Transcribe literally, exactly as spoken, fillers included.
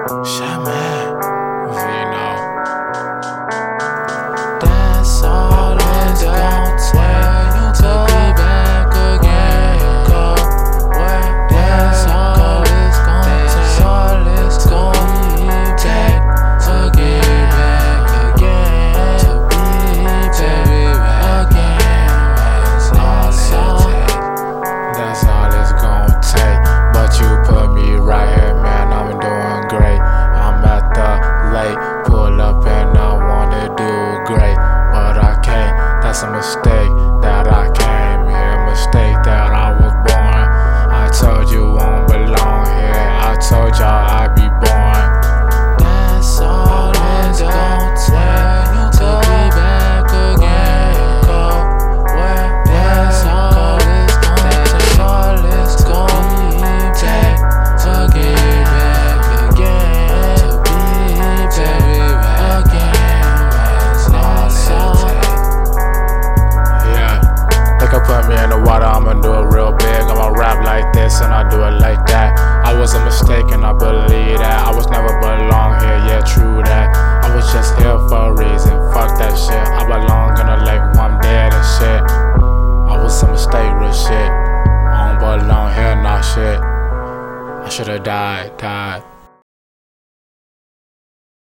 Shit, man. You know. That's all it's gon' take to be back again. Go where? That's all it's gon' take. All it's gon' take to get back again. To be back again. That's all it takes. That's all it's gon' take. But you put me right here, man. I'm doing great. I'm at the lake, pull up and I wanna do great, but I can't. That's a mistake that I came here, mistake that I was born. I told you won't belong here. I told y'all I'd be born. That's all it's gon' take to be back again. Go where? That's all it's gon' take. All it's gon' take to get back again. To be back again. That's all it takes. Yeah, they could put me in the water, I'ma do it real big. I'ma rap like this and I do it like that. I was a mistake and I believe that. I was never belong here, yeah, true that. I was just here for a reason, fuck that shit. I belong in a lake when I'm dead and shit. I was a mistake, real shit. I don't belong here, nah shit. I should've died, died.